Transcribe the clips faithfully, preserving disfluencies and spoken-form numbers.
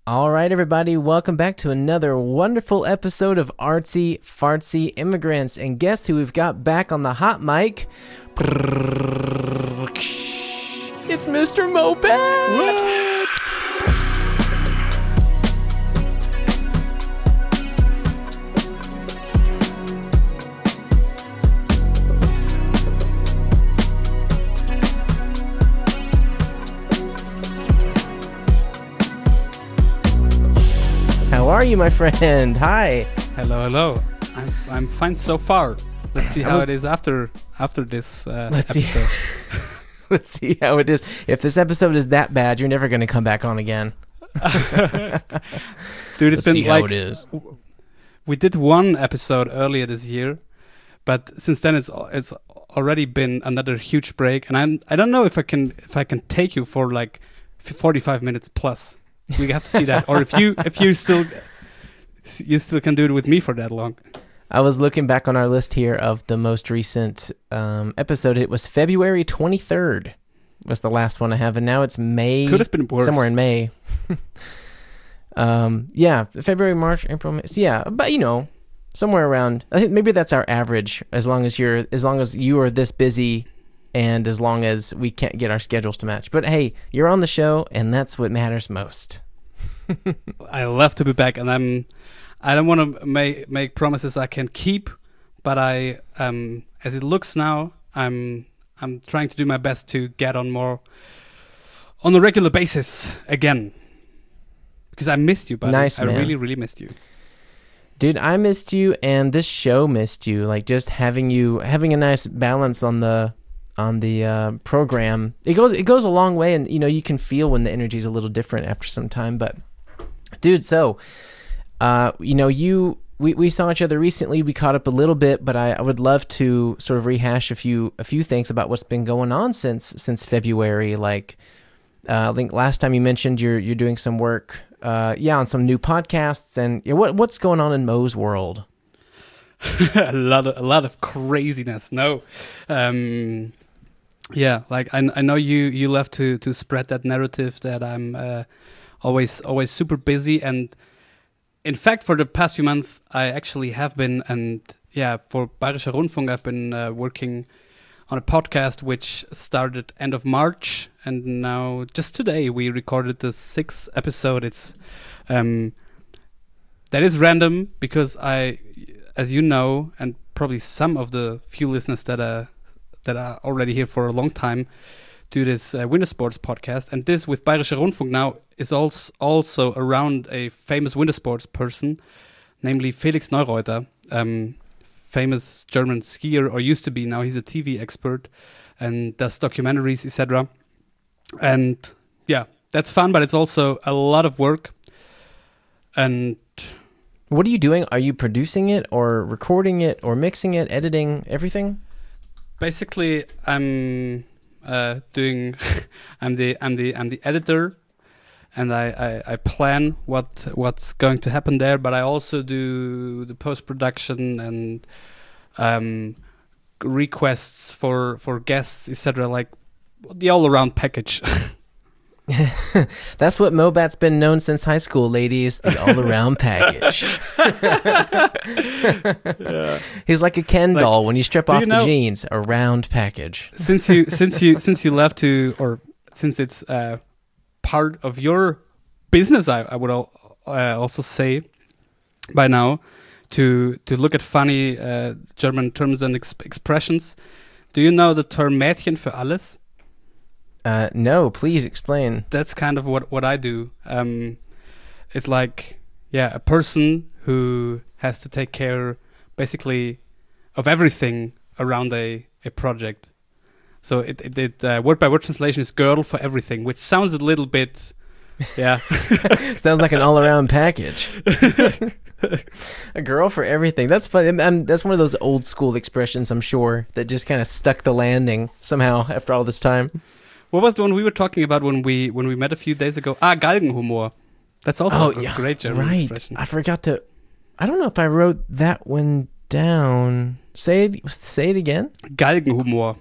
All right, everybody, welcome back to another wonderful episode of Artsy Fartsy Immigrants. And guess who we've got back on the hot mic? It's Mister Mobat! What? How are you, my friend? Hi. Hello, hello. I'm I'm fine so far. Let's see how was, it is after after this uh, let's episode. See. Let's see how it is. If this episode is that bad, you're never going to come back on again. Dude, it's let's been see like how it is. We did one episode earlier this year, but since then it's it's already been another huge break, and I'm I don't know if I can if I can take you for like forty-five minutes plus. We have to see that, or if you if you still you still can do it with me for that long. I was looking back on our list here of the most recent um, episode. It was February twenty-third was the last one I have, and now it's May. Could have been worse. Somewhere in May. um, yeah, February, March, April, May. Yeah, but you know, somewhere around. I think maybe that's our average. As long as you're, as long as you are this busy, and as long as we can't get our schedules to match. But hey, you're on the show, and that's what matters most. I love to be back, and I'm. I don't want to make make promises I can keep, but I, um, as it looks now, I'm I'm trying to do my best to get on more on a regular basis again, because I missed you, buddy. Nice, I man. really, really missed you, dude. I missed you, and this show missed you. Like just having you having a nice balance on the on the uh, program. It goes it goes a long way, and you know you can feel when the energy is a little different after some time. But dude, so. Uh, you know, you we, we saw each other recently. We caught up a little bit, but I, I would love to sort of rehash a few a few things about what's been going on since since February. Like, uh, I think last time you mentioned you're you're doing some work, uh, yeah, on some new podcasts, and yeah, what what's going on in Mo's world? a lot of a lot of craziness. No, um, yeah, like I I know you you love to to spread that narrative that I'm uh, always always super busy. And in fact, for the past few months, I actually have been, and yeah, for Bayerischer Rundfunk, I've been uh, working on a podcast which started end of March, and now just today we recorded the sixth episode. It's um, that is random because I, as you know, and probably some of the few listeners that are that are already here for a long time, do this uh, winter sports podcast, and this with Bayerischer Rundfunk now is also also around a famous winter sports person, namely Felix Neureuter, um, famous German skier, or used to be. Now he's a T V expert and does documentaries, et cetera. And yeah, that's fun, but it's also a lot of work. And what are you doing? Are you producing it, or recording it, or mixing it, editing, everything? Basically, I'm. Uh, doing, I'm the I'm the I'm the editor, and I, I, I plan what what's going to happen there. But I also do the post production and um, requests for for guests, et cetera. Like the all around package. That's what Mobat's been known since high school, ladies. The all-around package. yeah. He's like a Ken like, doll. When you strip off you know, the jeans, a round package. Since you since you since you left to, or since it's uh, part of your business, I, I would al- uh, also say by now to to look at funny uh, German terms and ex- expressions. Do you know the term Mädchen für alles? Uh, no, please explain. That's kind of what, what I do. Um, it's like, yeah, a person who has to take care, basically, of everything around a, a project. So it, it, it uh, word by word translation is girl for everything, which sounds a little bit, yeah. Sounds like an all around package. A girl for everything. That's fun. I'm, that's one of those old school expressions, I'm sure, that just kind of stuck the landing somehow after all this time. What was the one we were talking about when we when we met a few days ago? Ah, Galgenhumor. That's also oh, a yeah, great German right. expression. I forgot to. I don't know if I wrote that one down. Say it. Say it again. Galgenhumor.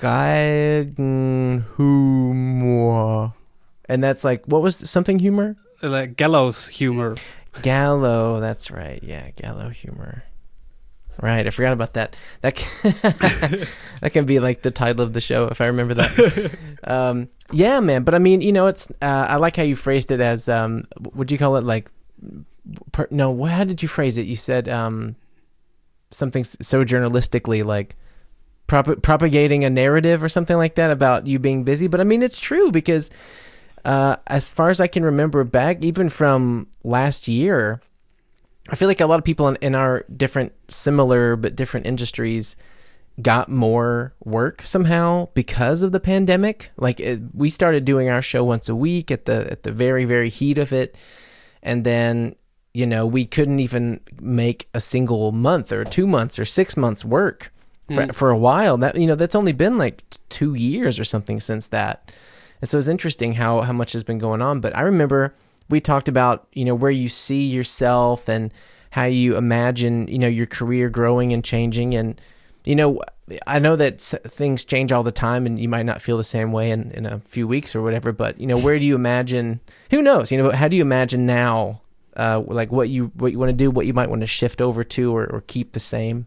Galgenhumor. And that's like, what was something humor? like gallows humor. Gallo, that's right. Yeah, gallow humor. Right, I forgot about that. That can, that can be like the title of the show if I remember that. um, yeah, man. But I mean, you know, it's. Uh, I like how you phrased it as. Um, would you call it like? Per, no, how did you phrase it? You said um, something so journalistically, like prop- propagating a narrative or something like that about you being busy. But I mean, it's true because uh, as far as I can remember back, even from last year. I feel like a lot of people in, in our different, similar but different industries got more work somehow because of the pandemic. Like it, we started doing our show once a week at the at the very, very heat of it. And then, you know, we couldn't even make a single month or two months or six months work mm. for, for a while. That, you know, that's only been like two years or something since that. And so it's interesting how, how much has been going on. But I remember... we talked about, you know, where you see yourself and how you imagine, you know, your career growing and changing. And, you know, I know that things change all the time and you might not feel the same way in, in a few weeks or whatever, but, you know, where do you imagine, who knows, you know, how do you imagine now, uh, like what you, what you want to do, what you might want to shift over to or, or keep the same?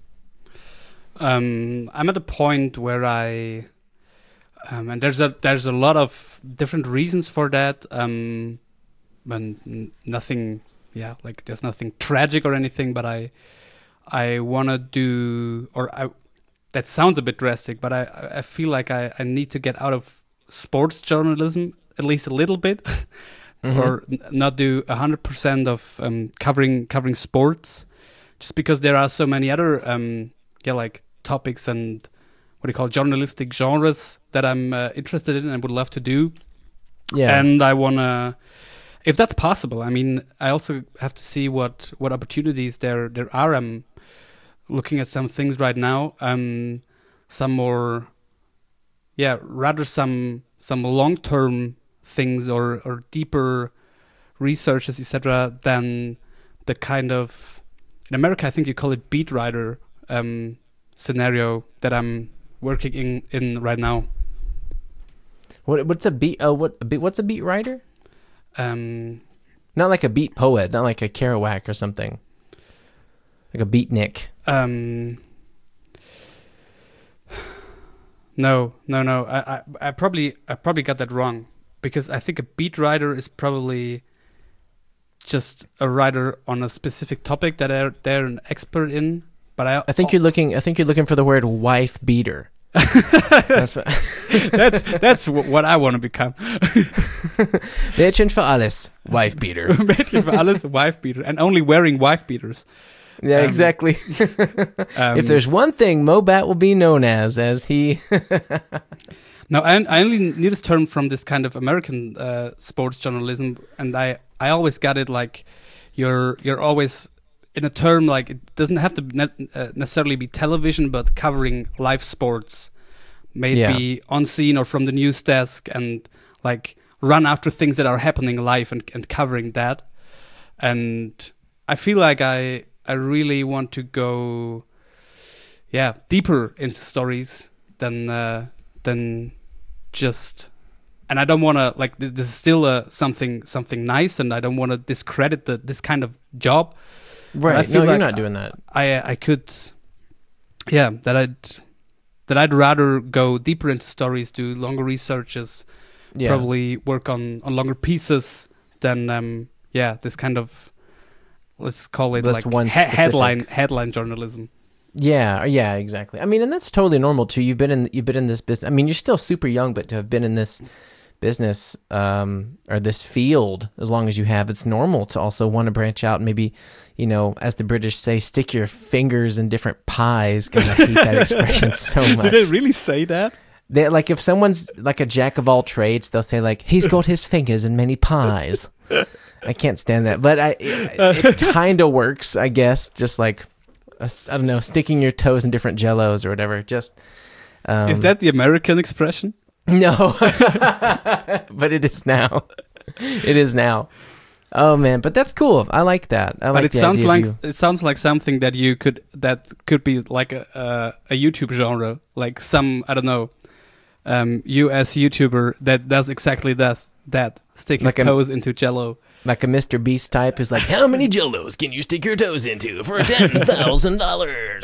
Um, I'm at a point where I, um, and there's a, there's a lot of different reasons for that. Um, And nothing, yeah, like there's nothing tragic or anything, but I, I want to do, or I, that sounds a bit drastic, but I, I feel like I, I need to get out of sports journalism at least a little bit, mm-hmm. or n- not do a hundred percent of um, covering covering sports, just because there are so many other, um, yeah, like topics and what do you call it, journalistic genres that I'm uh, interested in and would love to do, yeah, and I wanna. If that's possible, I mean, I also have to see what, what opportunities there there are. I'm looking at some things right now, um, some more, yeah, rather some some long term things or, or deeper researches, et cetera, than the kind of, in America, I think you call it beat writer um, scenario that I'm working in, in right now. What what's a beat? Oh, what what's a beat writer? Um, not like a beat poet, not like a Kerouac or something. Like a beatnik. Um, no, no, no. I, I, I probably, I probably got that wrong because I think a beat writer is probably just a writer on a specific topic that they're they're an expert in. But I, I think oh, you're looking. I think you're looking for the word wife beater. that's what that's, that's what I want to become. Mädchen für alles, wife beater. Mädchen für alles, wife beater, and only wearing wife beaters. Yeah, um, exactly. um, if there's one thing Mobat will be known as, as he. No, I, I only knew this term from this kind of American uh, sports journalism, and I, I always got it like you're you're always. In a term like it doesn't have to ne- uh, necessarily be television, but covering live sports, maybe yeah. on scene or from the news desk, and like run after things that are happening live and, and covering that. And I feel like I I really want to go, yeah, deeper into stories than uh, than just. And I don't want to like th- this is still uh, something something nice, and I don't want to discredit the, this kind of job. Right. No, like you're not doing that. I I could, yeah, that I'd that I'd rather go deeper into stories, do longer researches, yeah. probably work on, on longer pieces than um yeah this kind of let's call it That's like one he- headline headline journalism. Yeah, yeah, exactly. I mean, and that's totally normal too. You've been in you've been in this business. I mean, you're still super young, but to have been in this business um, or this field as long as you have, it's normal to also want to branch out and maybe, you know, as the British say, stick your fingers in different pies. Because I hate that expression so much. Did they really say that? They, like if someone's like a jack of all trades, they'll say like, he's got his fingers in many pies. I can't stand that, but I it, it kind of works, I guess. Just like, I don't know, sticking your toes in different jellos or whatever. Just um, is that the American expression? No, but it is now. It is now. Oh man, but that's cool. I like that. I like. But it the sounds idea like you... it sounds like something that you could that could be like a a, a YouTube genre, like some I don't know, um, U S YouTuber that does exactly that that stick his like toes an, into Jello. Like a Mister Beast type who's like, how many Jellos can you stick your toes into for ten thousand dollars?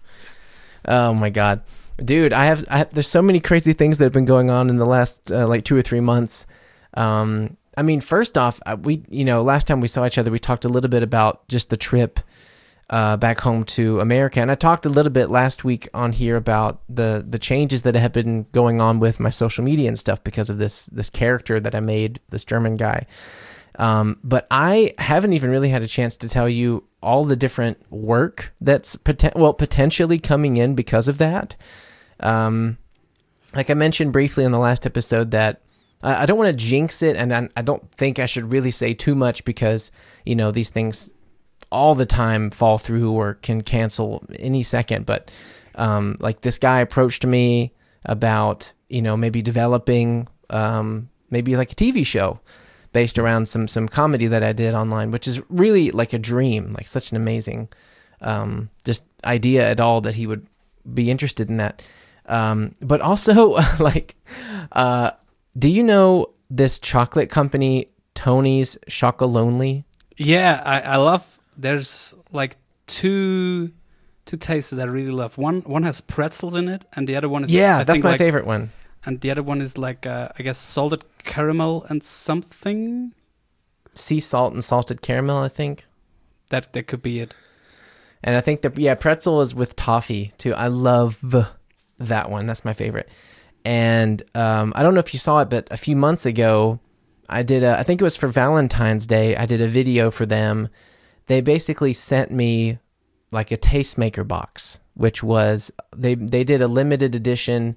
Oh my God. Dude, I have, I have, there's so many crazy things that have been going on in the last uh, like two or three months. Um, I mean, first off, we, you know, last time we saw each other, we talked a little bit about just the trip uh, back home to America. And I talked a little bit last week on here about the, the changes that have been going on with my social media and stuff because of this, this character that I made, this German guy. Um, but I haven't even really had a chance to tell you all the different work that's poten- well, potentially coming in because of that. Um, like I mentioned briefly in the last episode that uh, I don't want to jinx it, and I, I don't think I should really say too much because, you know, these things all the time fall through or can cancel any second. But um, like this guy approached me about, you know, maybe developing um, maybe like a T V show based around some some comedy that I did online, which is really like a dream, like such an amazing um, just idea at all that he would be interested in that. Um, but also, like, uh, do you know this chocolate company, Tony's Chocolonely? Yeah, I, I love, there's like two two tastes that I really love. One one has pretzels in it, and the other one is... Yeah, I that's think my like, favorite one. And the other one is like, uh, I guess, salted caramel and something. Sea salt and salted caramel, I think. That that could be it. And I think that, yeah, pretzel is with toffee, too. I love that one. That's my favorite. And um, I don't know if you saw it, but a few months ago, I did a, I think it was for Valentine's Day, I did a video for them. They basically sent me like a tastemaker box, which was, they, they did a limited edition.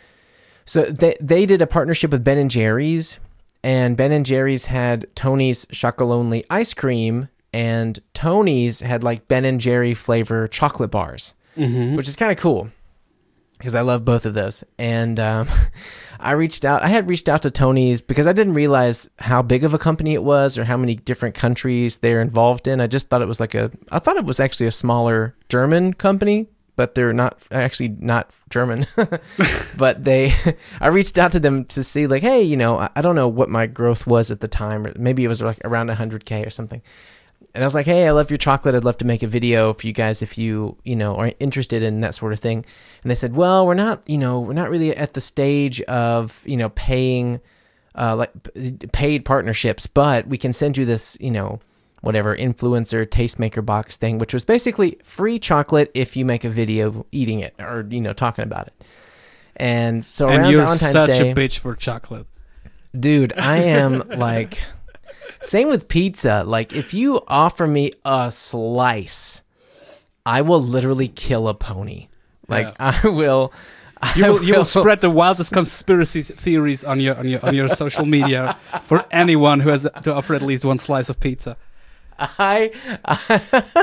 So they they did a partnership with Ben and Jerry's, and Ben and Jerry's had Tony's Chocolonely ice cream, and Tony's had like Ben and Jerry flavor chocolate bars, mm-hmm. which is kind of cool because I love both of those. And um, I reached out, I had reached out to Tony's because I didn't realize how big of a company it was or how many different countries they're involved in. I just thought it was like a, I thought it was actually a smaller German company, but they're not actually not German. But they, I reached out to them to see like, hey, you know, I, I don't know what my growth was at the time, or maybe it was like around one hundred K or something. And I was like, hey, I love your chocolate. I'd love to make a video for you guys if you, you know, are interested in that sort of thing. And they said, well, we're not, you know, we're not really at the stage of, you know, paying, uh, like paid partnerships, but we can send you this, you know, whatever influencer tastemaker box thing, which was basically free chocolate if you make a video eating it or, you know, talking about it. And so and around you're Valentine's such Day, a bitch for chocolate. Dude, I am like, same with pizza. Like if you offer me a slice, I will literally kill a pony. Like yeah. I will, you I will, you will spread the wildest conspiracy theories on your on your on your social media for anyone who has to offer at least one slice of pizza. I, I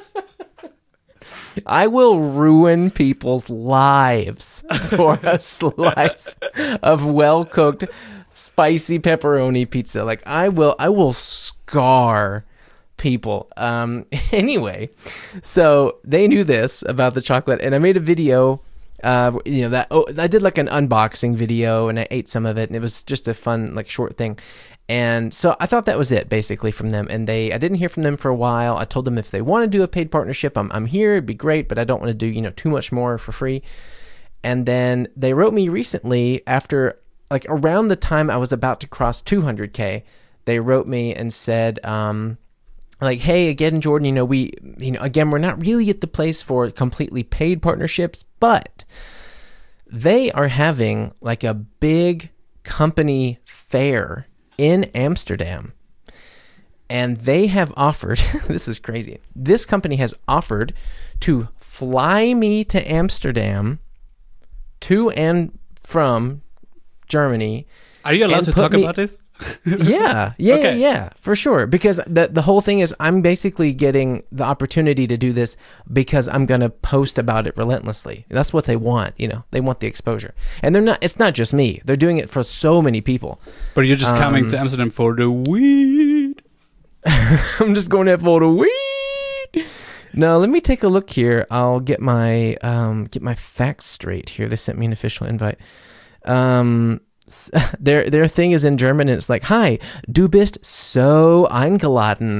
I will ruin people's lives for a slice of well-cooked spicy pepperoni pizza. Like I will I will scar people. Um anyway, so they knew this about the chocolate, and I made a video uh you know that oh, I did like an unboxing video, and I ate some of it, and it was just a fun like short thing. And so I thought that was it basically from them. And they, I didn't hear from them for a while. I told them if they want to do a paid partnership, I'm, I'm here. It'd be great, but I don't want to do, you know, too much more for free. And then they wrote me recently after like around the time I was about to cross two hundred K, they wrote me and said, um, like, hey, again, Jordan, you know, we, you know, again, we're not really at the place for completely paid partnerships, but they are having like a big company fair in Amsterdam, and they have offered, this is crazy, this company has offered to fly me to Amsterdam, to and from Germany. Are you allowed to talk me, about this? yeah, yeah, okay. yeah, yeah, for sure. Because the the whole thing is I'm basically getting the opportunity to do this because I'm going to post about it relentlessly. That's what they want, you know. They want the exposure. And they're not it's not just me. They're doing it for so many people. But you're just um, coming to Amsterdam for the weed. I'm just going there for the weed. No, let me take a look here. I'll get my um get my facts straight here. They sent me an official invite. Um their their thing is in German, and it's like, "Hi, du bist so eingeladen."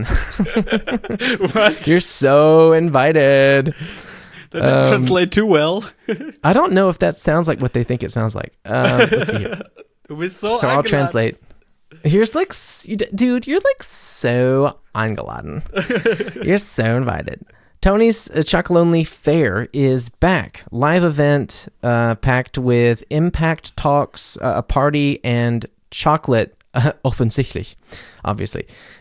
What? You're so invited. That didn't um, translate too well. I don't know if that sounds like what they think it sounds like. Um, let's see here. so so I'll translate. Here's like, dude, you're like so eingeladen. You're so invited. Tony's uh, Chocolate Only Fair is back. Live event uh, packed with impact talks, uh, a party, and chocolate, uh, offensichtlich, obviously.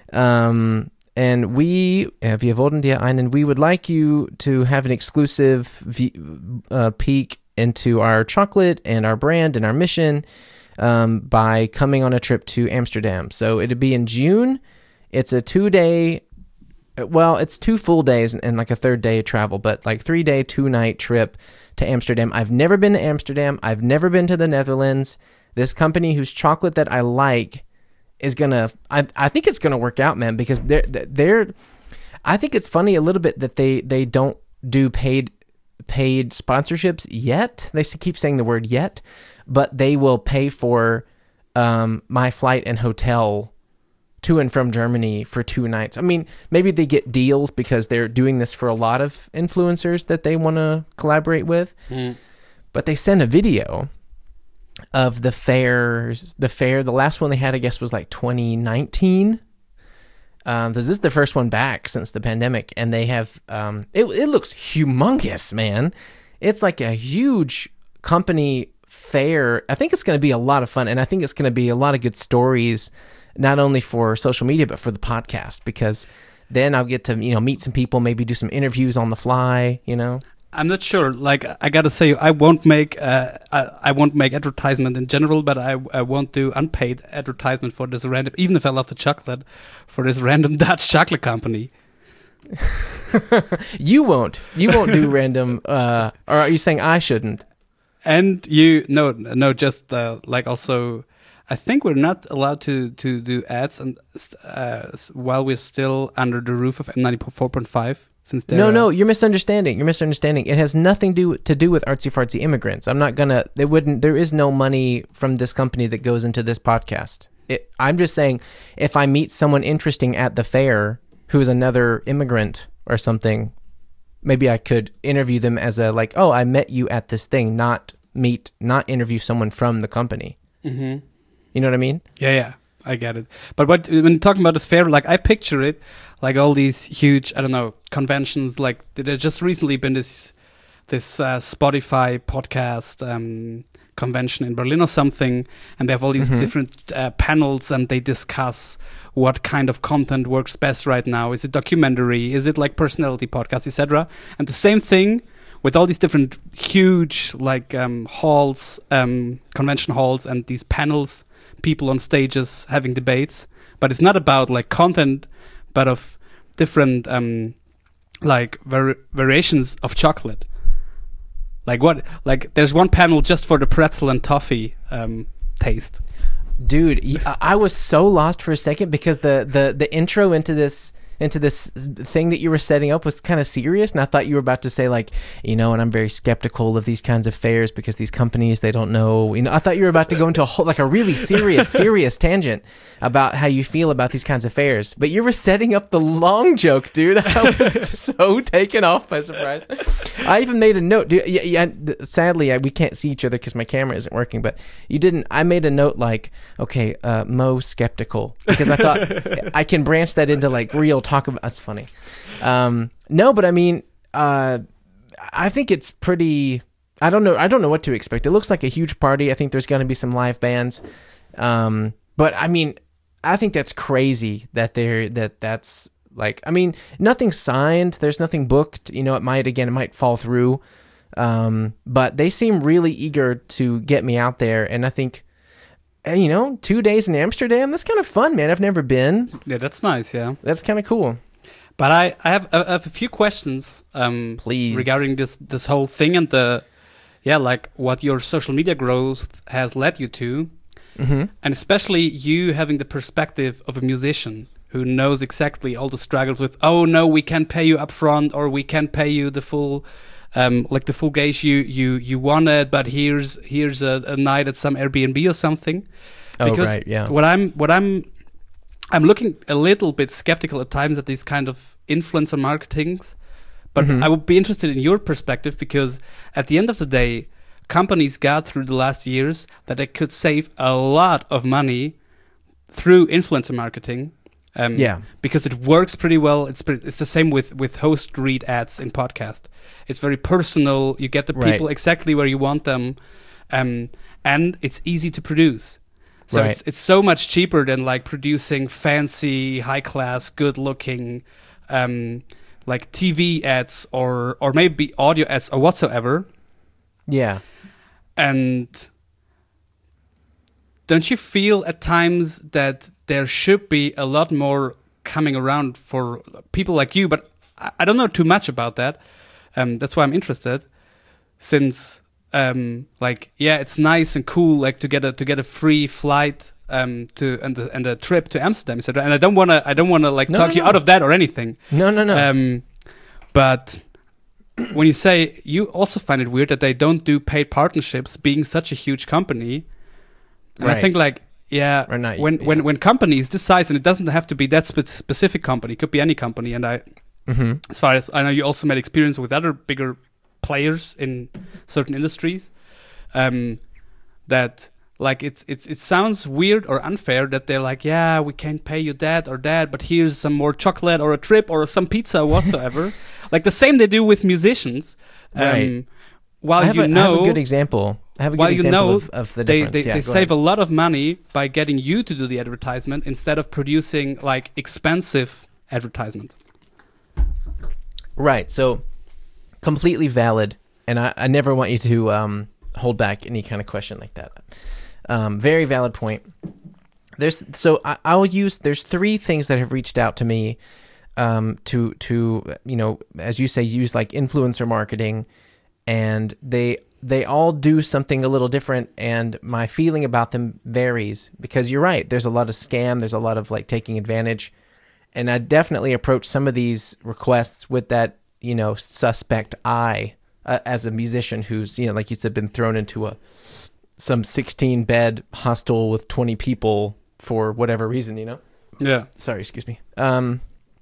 Um, and we, uh, wir wollen dir einen, we would like you to have an exclusive v- uh, peek into our chocolate and our brand and our mission um, by coming on a trip to Amsterdam. So it'll be in June. It's a two-day... Well, it's two full days and, and like a third day of travel, but like three day, two night trip to Amsterdam. I've never been to Amsterdam. I've never been to the Netherlands. This company whose chocolate that I like is gonna, I, I think it's gonna work out, man, because they're, they're, I think it's funny a little bit that they, they don't do paid, paid sponsorships yet. They keep saying the word yet, but they will pay for um, my flight and hotel to and from Germany for two nights. I mean, maybe they get deals because they're doing this for a lot of influencers that they want to collaborate with. Mm. But they sent a video of the fairs, the fair. The last one they had, I guess, was like twenty nineteen. Um, this is the first one back since the pandemic, and they have, um, it, it looks humongous, man. It's like a huge company fair. I think it's going to be a lot of fun, and I think it's going to be a lot of good stories, not only for social media, but for the podcast, because then I'll get to, you know, meet some people, maybe do some interviews on the fly, you know? I'm not sure. Like, I gotta say, I won't make uh, I, I won't make advertisement in general, but I, I won't do unpaid advertisement for this random, even if I love the chocolate, for this random Dutch chocolate company. You won't. You won't do random, uh, or are you saying I shouldn't? And you, no, no, just uh, like also... I think we're not allowed to, to do ads and uh, while we're still under the roof of M ninety-four point five. Since no, no, you're misunderstanding. You're misunderstanding. It has nothing do, to do with artsy fartsy immigrants. I'm not gonna. There wouldn't. There is no money from this company that goes into this podcast. It, I'm just saying, if I meet someone interesting at the fair who is another immigrant or something, maybe I could interview them as a like, oh, I met you at this thing. Not meet, not interview someone from the company. Mm-hmm. You know what I mean? Yeah, yeah, I get it. But what when talking about this fair, like I picture it like all these huge, I don't know, conventions. Like there just recently been this this uh, Spotify podcast um, convention in Berlin or something, and they have all these mm-hmm. different uh, panels, and they discuss what kind of content works best right now. Is it documentary? Is it like personality podcast, et cetera? And the same thing with all these different huge like um, halls, um, convention halls, and these panels. People on stages having debates, but it's not about like content, but of different um, like var- variations of chocolate. Like what? Like there's one panel just for the pretzel and toffee um, taste. Dude, I was so lost for a second because the the the intro into this into this thing that you were setting up was kind of serious, and I thought you were about to say like, you know, and I'm very skeptical of these kinds of fairs because these companies, they don't know, you know, I thought you were about to go into a whole, like a really serious, serious tangent about how you feel about these kinds of fairs, but you were setting up the long joke, dude. I was so taken off by surprise. I even made a note, dude, yeah, yeah, sadly, I, we can't see each other because my camera isn't working, but you didn't, I made a note like, okay, uh, Mo skeptical, because I thought I can branch that into like real talk about. That's funny. Um, no, but I mean, uh, I think it's pretty. I don't know. I don't know what to expect. It looks like a huge party. I think there's going to be some live bands. Um, but I mean, I think that's crazy that they're that that's like. I mean, nothing signed. There's nothing booked. You know, it might again. It might fall through. Um, but they seem really eager to get me out there, and I think. You know, two days in Amsterdam, that's kind of fun, man. I've never been. Yeah, that's nice, yeah. That's kind of cool. But I, I, have, I have a few questions um, Please. regarding this this whole thing and the, yeah, like what your social media growth has led you to. Mm-hmm. And especially you having the perspective of a musician who knows exactly all the struggles with, oh, no, we can't pay you up front or we can't pay you the full um, like the full gauge you you you wanted, but here's here's a, a night at some Airbnb or something. Oh, Because right, yeah. what I'm what I'm I'm looking a little bit skeptical at times at these kind of influencer marketings, but Mhm. I would be interested in your perspective, because at the end of the day, companies got through the last years that they could save a lot of money through influencer marketing. Um, Yeah. because it works pretty well. It's pretty, it's the same with with host read ads in podcast. It's very personal. You get the Right. people exactly where you want them, um, and it's easy to produce. So Right. it's it's so much cheaper than like producing fancy, high class, good looking, um, like T V ads or or maybe audio ads or whatsoever. Yeah. And don't you feel at times that there should be a lot more coming around for people like you? But I, I don't know too much about that. Um, that's why I'm interested, since um, like yeah, it's nice and cool like to get a to get a free flight um, to and the, and a trip to Amsterdam, et cetera. And I don't wanna I don't wanna like No, talk no, you no. out of that or anything. No, no, no. Um, but when you say you also find it weird that they don't do paid partnerships, being such a huge company, and Right. I think like yeah, Or not, when yeah. when when companies this size, and it doesn't have to be that spe- specific company, it could be any company. And I, hmm as far as I know, you also made experience with other bigger players in certain industries. Um, that like it's it's it sounds weird or unfair that they're like, yeah, we can't pay you that or that, but here's some more chocolate or a trip or some pizza or whatsoever. Like the same they do with musicians. Um, Right. While I have, you a, I know, have a good example. I have a while good you example know of, of the they difference. they, yeah, they go save ahead. a lot of money by getting you to do the advertisement instead of producing like expensive advertisement. Right. So completely valid, and I, I never want you to um, hold back any kind of question like that. Um, very valid point. There's so I, I'll use. There's three things that have reached out to me um, to to you know, as you say, use like influencer marketing, and they they all do something a little different, and my feeling about them varies, because you're right. There's a lot of scam. There's a lot of like taking advantage. And I definitely approach some of these requests with that, you know, suspect eye uh, as a musician who's, you know, like you said, been thrown into a some sixteen bed hostel with twenty people for whatever reason, you know. Yeah. Sorry, excuse me. Um,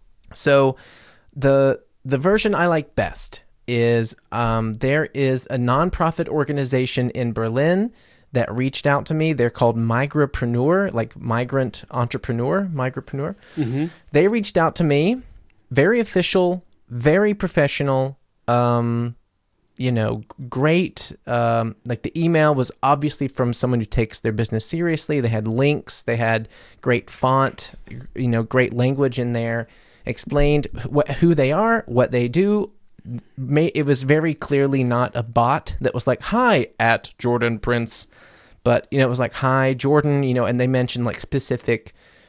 so the the version I like best is um, there is a nonprofit organization in Berlin that reached out to me. They're called Migrapreneur, like migrant entrepreneur, Migrapreneur. Mm-hmm. They reached out to me, very official, very professional, um, you know, great. Um, like the email was obviously from someone who takes their business seriously. They had links, they had great font, you know, great language in there, explained what, who they are, what they do. May, it was very clearly not a bot that was like, hi, at Jordan Prince. But, you know, it was like, hi, Jordan, you know, and they mentioned like specific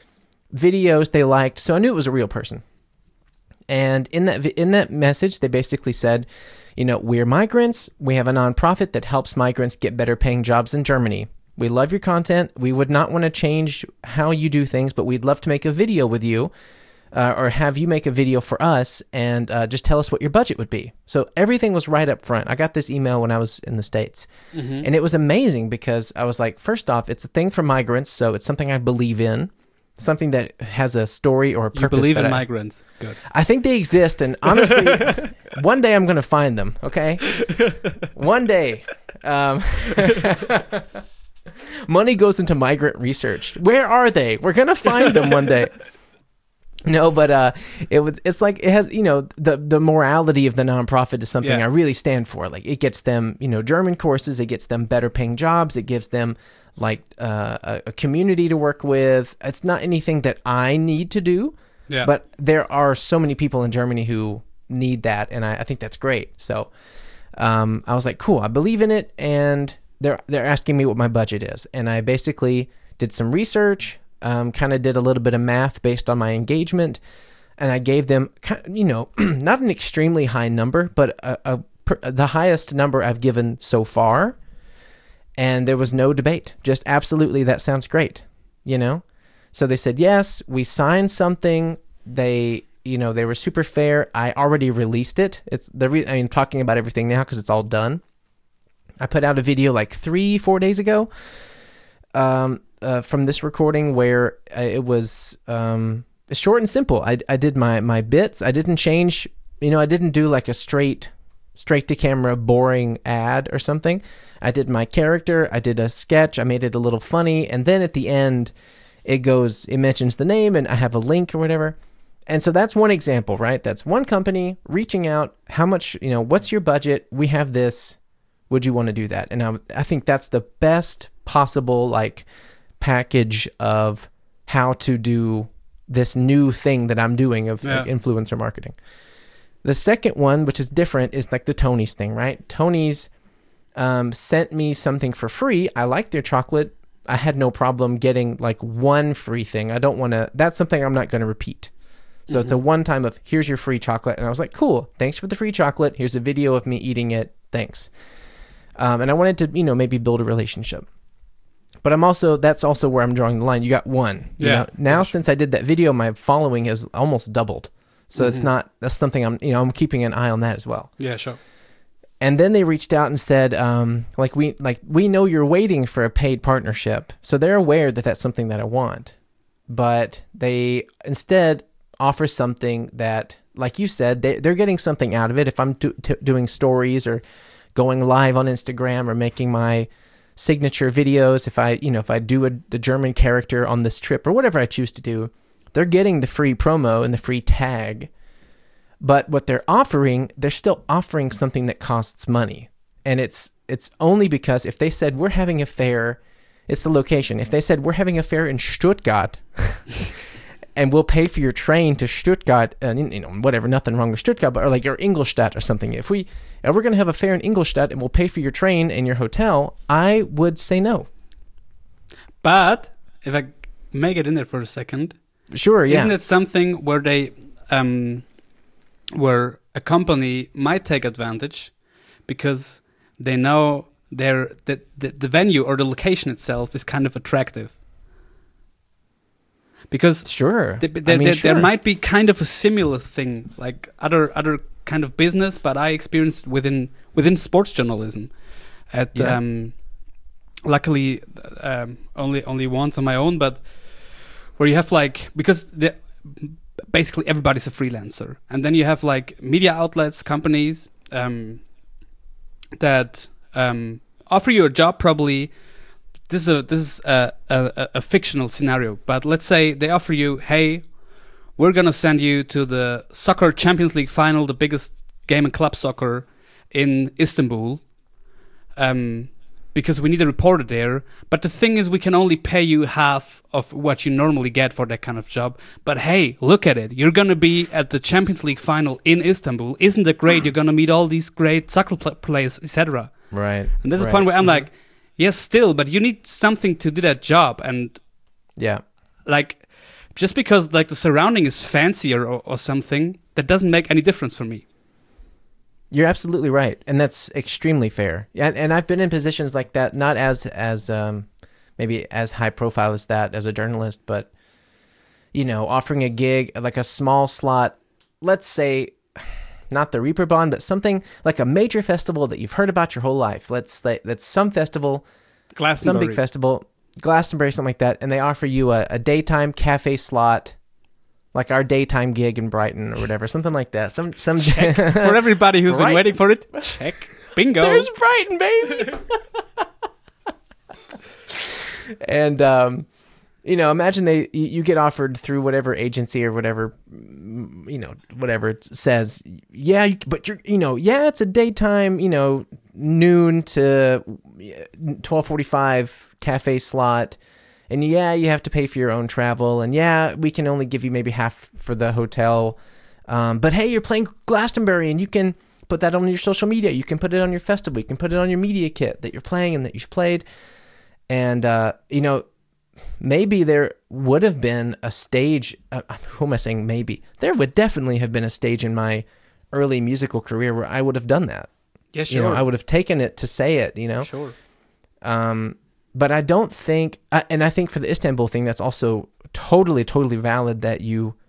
videos they liked. So I knew it was a real person. And in that in that message, they basically said, you know, we're migrants. We have a nonprofit that helps migrants get better paying jobs in Germany. We love your content. We would not want to change how you do things, but we'd love to make a video with you. Uh, or have you make a video for us and uh, just tell us what your budget would be. So everything was right up front. I got this email when I was in the States. Mm-hmm. And it was amazing because I was like, first off, it's a thing for migrants, so it's something I believe in, something that has a story or a purpose. You believe that in I, migrants. Good. I think they exist, and honestly, one day I'm going to find them, okay? One day. Um, money goes into migrant research. Where are they? We're going to find them one day. No, but uh, it was. It's like it has, you know, the the morality of the nonprofit is something Yeah. I really stand for. Like it gets them, you know, German courses. It gets them better paying jobs. It gives them like uh, a, a community to work with. It's not anything that I need to do, Yeah. but there are so many people in Germany who need that, and I, I think that's great. So um, I was like, cool, I believe in it, and they're they're asking me what my budget is, and I basically did some research. Um, kind of did a little bit of math based on my engagement, and I gave them, you know, not an extremely high number, but a, a, the highest number I've given so far, and there was no debate. Just absolutely, that sounds great, you know? So they said, yes, we signed something. They you know, they were super fair. I already released it. It's the re- I mean, talking about everything now because it's all done. I put out a video like three, four days ago um, uh, from this recording where it was um, short and simple. I, I did my, my bits. I didn't change, you know, I didn't do like a straight, straight to camera, boring ad or something. I did my character. I did a sketch. I made it a little funny. And then at the end, it goes, it mentions the name and I have a link or whatever. And so that's one example, right? That's one company reaching out. How much, you know, what's your budget? We have this. Would you want to do that? And I, I think that's the best possible like package of how to do this new thing that I'm doing of yeah. like, influencer marketing. The second one, which is different, is like the Tony's thing, right? Tony's um, sent me something for free. I like their chocolate. I had no problem getting like one free thing. I don't want to, that's something I'm not going to repeat. So mm-hmm. it's a one time of here's your free chocolate. And I was like, cool, thanks for the free chocolate. Here's a video of me eating it. Thanks. Um, and I wanted to, you know, maybe build a relationship. But I'm also, that's also where I'm drawing the line. You got one. You yeah. know? Now, since I did that video, my following has almost doubled. So mm-hmm. it's not, that's something I'm, you know, I'm keeping an eye on that as well. Yeah, sure. And then they reached out and said, um, like, we, like, we know you're waiting for a paid partnership. So they're aware that that's something that I want. But they instead offer something that, like you said, they, they're getting something out of it. If I'm do, t- doing stories or going live on Instagram or making my signature videos, if I, you know, if I do a, the German character on this trip or whatever I choose to do, they're getting the free promo and the free tag. But what they're offering, they're still offering something that costs money. And it's it's only because if they said we're having a fair, it's the location. If they said we're having a fair in Stuttgart and we'll pay for your train to Stuttgart, and you know, whatever, nothing wrong with Stuttgart, but or like or Ingolstadt or something. If we if we're gonna have a fair in Ingolstadt and we'll pay for your train and your hotel, I would say no. But if I may get in there for a second, sure, yeah. Isn't it something where they, um, where a company might take advantage because they know their that the, the venue or the location itself is kind of attractive? Because sure, th- th- I mean, th- sure. there might be kind of a similar thing, like other other kind of business, but I experienced within within sports journalism. At yeah. um, luckily um, only only once on my own, but where you have like because the, basically everybody's a freelancer, and then you have like media outlets, companies um, that um, offer you a job probably. This is a this is a, a, a fictional scenario, but let's say they offer you, hey, we're gonna send you to the soccer Champions League final, the biggest game in club soccer in Istanbul, um, because we need a reporter there. But the thing is, we can only pay you half of what you normally get for that kind of job. But hey, look at it, you're gonna be at the Champions League final in Istanbul. Isn't it great? You're gonna meet all these great soccer pl- players, et cetera. Right. And there's right. a point where I'm mm-hmm. like. Yes, still, but you need something to do that job, and yeah, like just because like the surrounding is fancier or, or something, that doesn't make any difference for me. You're absolutely right, and that's extremely fair. Yeah, and I've been in positions like that, not as as um, maybe as high profile as that as a journalist, but you know, offering a gig like a small slot, let's say. Not the Reeperbahn, but something like a major festival that you've heard about your whole life. Let's say that's some festival, some big festival, Glastonbury, something like that, and they offer you a, a daytime cafe slot, like our daytime gig in Brighton or whatever, something like that. Some some check. For everybody who's Brighton. Been waiting for it. Check, bingo. There's Brighton, baby. And um, you know, imagine they you, you get offered through whatever agency or whatever, you know, whatever it says. Yeah, but you're, you know, yeah, it's a daytime, you know, noon to twelve forty-five cafe slot, and yeah, you have to pay for your own travel, and yeah, we can only give you maybe half for the hotel, um, but hey, you're playing Glastonbury, and you can put that on your social media. You can put it on your festival. You can put it on your media kit that you're playing and that you've played, and uh, you know. Maybe there would have been a stage, uh, who am I saying maybe? There would definitely have been a stage in my early musical career where I would have done that. Yeah, sure. You know, I would have taken it to say it, you know? Sure. Um, but I don't think, uh, and I think for the Istanbul thing, that's also totally, totally valid that you,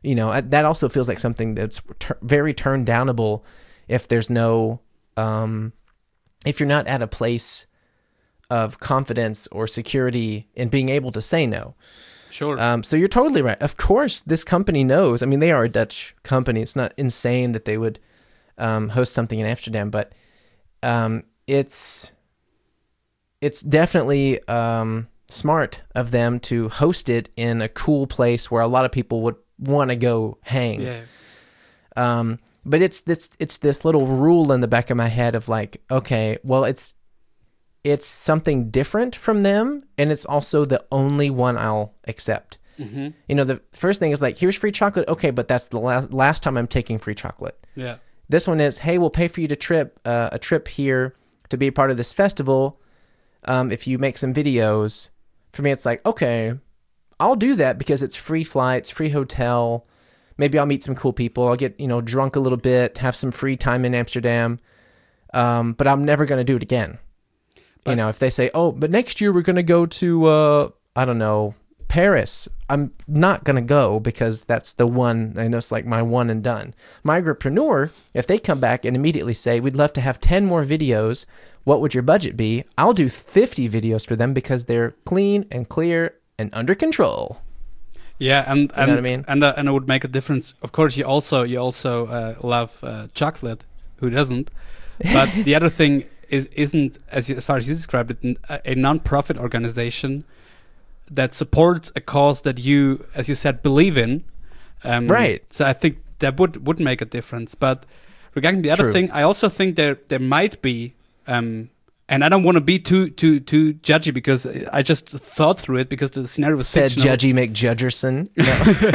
you know, uh, that also feels like something that's tur- very turn downable if there's no, um, if you're not at a place of confidence or security in being able to say no. Sure. Um, so you're totally right. Of course, this company knows. I mean, they are a Dutch company. It's not insane that they would um, host something in Amsterdam, but um, it's it's definitely um, smart of them to host it in a cool place where a lot of people would want to go hang. Yeah. Um, but it's this it's this little rule in the back of my head of like, okay, well, it's it's something different from them, and it's also the only one I'll accept. Mm-hmm. You know, the first thing is like, here's free chocolate. Okay, but that's the last last time I'm taking free chocolate. Yeah. This one is, hey, we'll pay for you to trip uh, a trip here to be a part of this festival. Um, if you make some videos, for me, it's like, okay, I'll do that because it's free flights, free hotel. Maybe I'll meet some cool people. I'll get, you know, drunk a little bit, have some free time in Amsterdam. Um, but I'm never going to do it again. But, you know, if they say, oh, but next year we're going to go to, uh, I don't know, Paris. I'm not going to go because that's the one, I know it's like my one and done. Migrapreneur, if they come back and immediately say, we'd love to have ten more videos, what would your budget be? I'll do fifty videos for them because they're clean and clear and under control. Yeah, and you and know what I mean? and, uh, and it would make a difference. Of course, you also you also uh, love uh, chocolate. Who doesn't? But the other thing is isn't as you, as far as you described it, a, a non-profit organization that supports a cause that you, as you said, believe in. Um, right. So I think that would would make a difference. But regarding the other True. thing, I also think there there might be. Um, And I don't want to be too too too judgy because I just thought through it because the scenario was Said fictional. Judgy McJudgerson. No.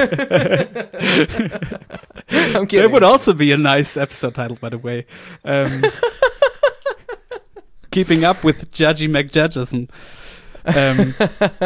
I'm kidding. That would also be a nice episode title, by the way. Um, keeping up with Judgy McJudgerson. Um,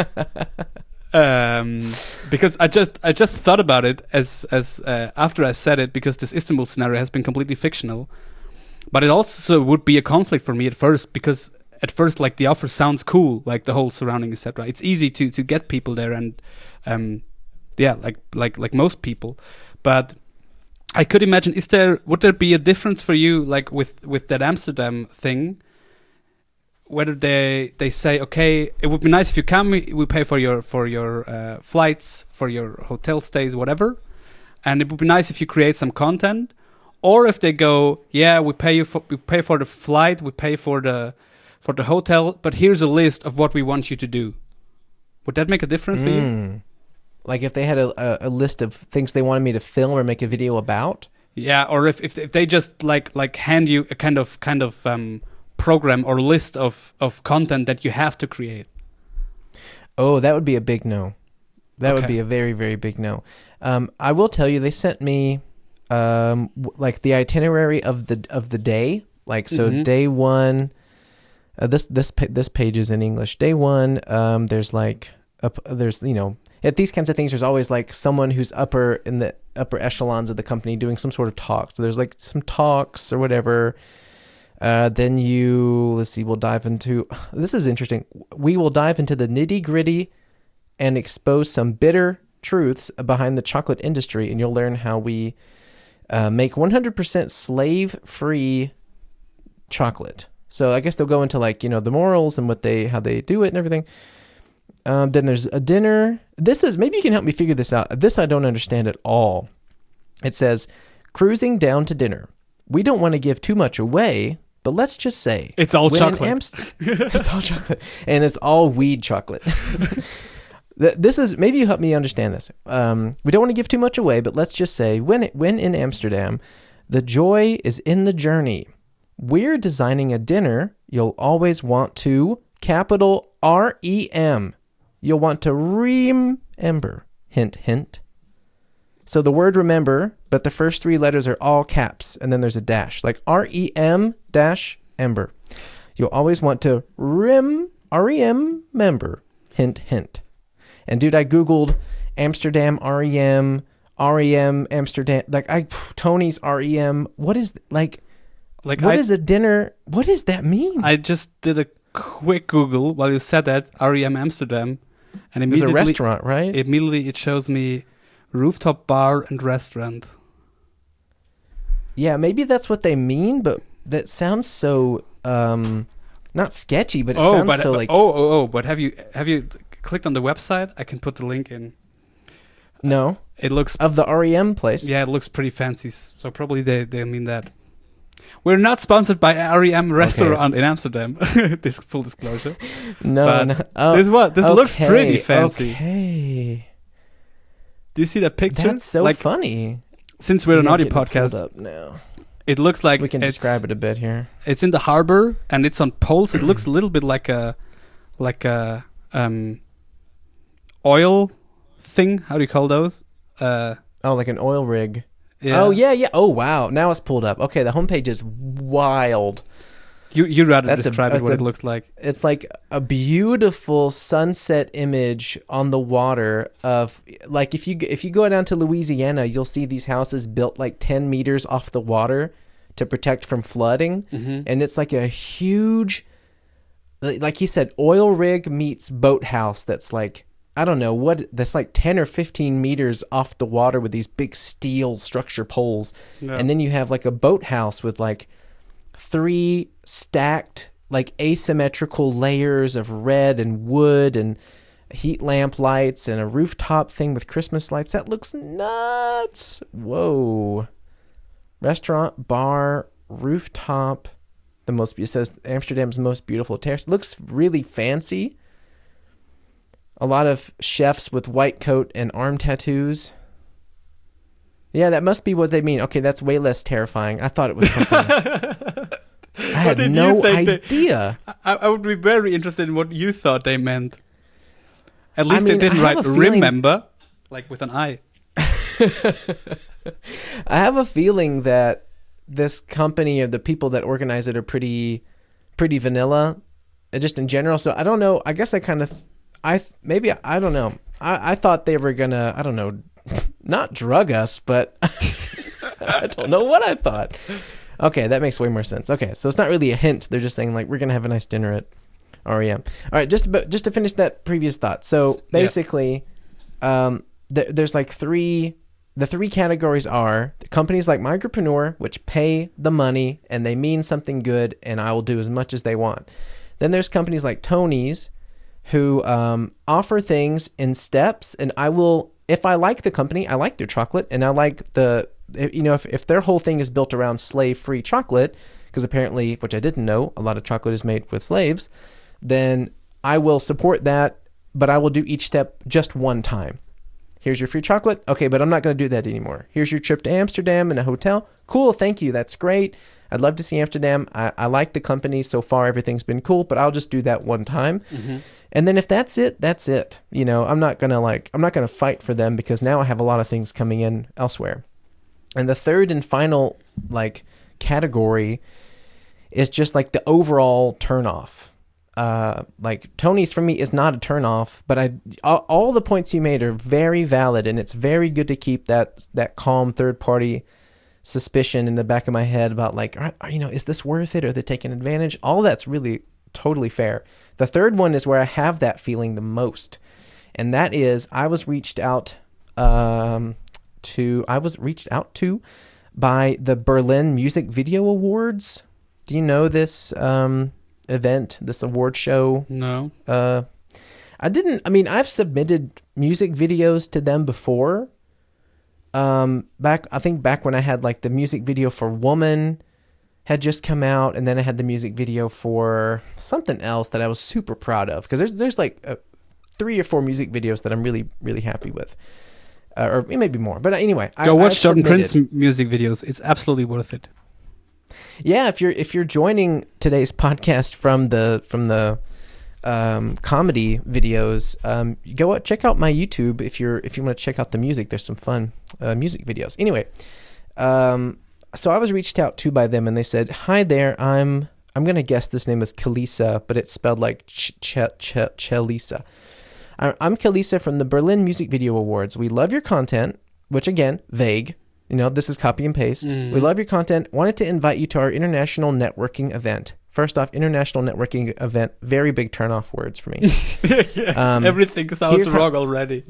um, because I just I just thought about it as as uh, after I said it because this Istanbul scenario has been completely fictional. But it also would be a conflict for me at first because at first, like, the offer sounds cool, like the whole surrounding, et cetera. It's easy to to get people there, and um, yeah, like like like most people. But I could imagine, is there would there be a difference for you, like with with that Amsterdam thing, whether they they say, okay, it would be nice if you come, we, we pay for your for your uh, flights, for your hotel stays, whatever, and it would be nice if you create some content. Or if they go, yeah, we pay you for we pay for the flight, we pay for the for the hotel, but here's a list of what we want you to do. Would that make a difference mm. for you? Like if they had a, a, a list of things they wanted me to film or make a video about? Yeah, or if if, if they just like like hand you a kind of kind of um, program or list of, of content that you have to create. Oh, that would be a big no. That okay. would be a very, very big no. Um, I will tell you, they sent me um w- like the itinerary of the of the day, like so mm-hmm. day one uh, this this pa- this page is in English. Day one, um there's like up there's you know at these kinds of things there's always like someone who's upper in the upper echelons of the company doing some sort of talk, so there's like some talks or whatever. Uh then you let's see we'll dive into this is interesting we will dive into the nitty-gritty and expose some bitter truths behind the chocolate industry, and you'll learn how we Uh, make one hundred percent slave-free chocolate. So I guess they'll go into like, you know, the morals and what they, how they do it and everything. Um, then there's a dinner. This is, maybe you can help me figure this out. This I don't understand at all. It says, cruising down to dinner. We don't want to give too much away, but let's just say. It's all chocolate. Amst- it's all chocolate. And it's all weed chocolate. This is, maybe you help me understand this. Um, we don't want to give too much away, but let's just say when it, when in Amsterdam, the joy is in the journey. We're designing a dinner you'll always want to, capital R E M. You'll want to remember. Hint, hint. So the word remember, but the first three letters are all caps, and then there's a dash, like R E M dash ember. You'll always want to rem, R E M member. Hint, hint. And dude, I Googled Amsterdam R E M, R E M Amsterdam, like I, Tony's R E M. What is, like, like what I, is a dinner? What does that mean? I just did a quick Google while you said that, R E M Amsterdam. And immediately, it's a restaurant, right? Immediately it shows me rooftop bar and restaurant. Yeah, maybe that's what they mean, but that sounds so um, not sketchy, but it oh, sounds but, so but like oh oh oh. But have you have you clicked on the website? I can put the link in. no It looks of the R E M place. yeah, it looks pretty fancy. So probably they they mean that. We're not sponsored by R E M restaurant in Amsterdam. This full disclosure. No, But no. Oh, this what this okay, looks pretty fancy. Okay, Do you see that picture? that's so like funny. since we're an Yeah, audio getting it pulled podcast, up now. it looks like We can it's, describe it a bit here. It's in the harbor and it's on poles. It looks a little bit like a like a um oil thing. How do you call those? Uh, Oh, like an oil rig. yeah. Oh yeah, yeah. Oh wow, now it's pulled up. Okay, the homepage is wild. You you rather That's a- describe it that's what a- it looks like. It's like a beautiful sunset image on the water of like if you if you go down to Louisiana, you'll see these houses built like ten meters off the water to protect from flooding, Mm-hmm. and it's like a huge, like he said, oil rig meets boathouse. That's like I don't know what that's like ten or fifteen meters off the water with these big steel structure poles, Yeah. and then you have like a boathouse with like three stacked like asymmetrical layers of red and wood and heat lamp lights and a rooftop thing with Christmas lights. That looks nuts. Whoa. Restaurant, bar, rooftop. The most, it says Amsterdam's most beautiful terrace. Looks really fancy. A lot of chefs with white coat and arm tattoos. Yeah, that must be what they mean. Okay, that's way less terrifying. I thought it was something. I had did you no think they- idea. I, I would be very interested in what you thought they meant. At I least mean, they didn't I have write a feeling- remember, like with an I. I have a feeling that this company or the people that organize it are pretty, pretty vanilla, uh, just in general. So I don't know. I guess I kind of, I th- maybe I don't know. I, I thought they were gonna, I don't know, not drug us, but I don't know what I thought. Okay, that makes way more sense. Okay, so it's not really a hint. They're just saying like we're gonna have a nice dinner at R E M. All right, just about, just to finish that previous thought. So Yes. basically, um, th- there's like three. The three categories are the companies like Micropreneur, which pay the money and they mean something good, and I will do as much as they want. Then there's companies like Tony's, who um, offer things in steps, and I will, if I like the company, I like their chocolate, and I like the, you know, if, if their whole thing is built around slave-free chocolate, because apparently, which I didn't know, a lot of chocolate is made with slaves, then I will support that, but I will do each step just one time. Here's your free chocolate. Okay, but I'm not going to do that anymore. Here's your trip to Amsterdam and a hotel. Cool, thank you. That's great. I'd love to see Amsterdam. I, I like the company so far. Everything's been cool, but I'll just do that one time. Mm-hmm. And then if that's it, that's it. You know, I'm not going to like, I'm not going to fight for them because now I have a lot of things coming in elsewhere. And the third and final like category is just like the overall turnoff. Uh, like Tony's for me is not a turnoff, but I all, all the points you made are very valid, and it's very good to keep that that calm third party suspicion in the back of my head about like, are, are, you know, is this worth it? Are they taking advantage? All that's really totally fair. The third one is where I have that feeling the most, and that is I was reached out um, to I was reached out to by the Berlin Music Video Awards. Do you know this um, event, this award show? No. Uh, I didn't. I mean, I've submitted music videos to them before. Um, back, I think back when I had like the music video for Woman had just come out, and then I had the music video for something else that I was super proud of, because there's there's like uh, three or four music videos that I'm really really happy with, uh, or maybe more. But anyway, Go I, watch I've Jordan submitted. Prince m- music videos. It's absolutely worth it. Yeah, if you're if you're joining today's podcast from the from the um, comedy videos, um, go out, check out my YouTube if you're if you want to check out the music. There's some fun uh, music videos. Anyway, um, so I was reached out to by them, and they said, "Hi there, I'm I'm gonna guess this name is Kalisa, but it's spelled like Ch Ch Ch Chalisa. I- I'm Kalisa from the Berlin Music Video Awards. We love your content," which again, vague. You know, this is copy and paste. Mm. We love your content. Wanted to invite you to our international networking event. First off, international networking event, very big turnoff words for me. yeah. Um, Everything sounds here's how- wrong already. Yeah.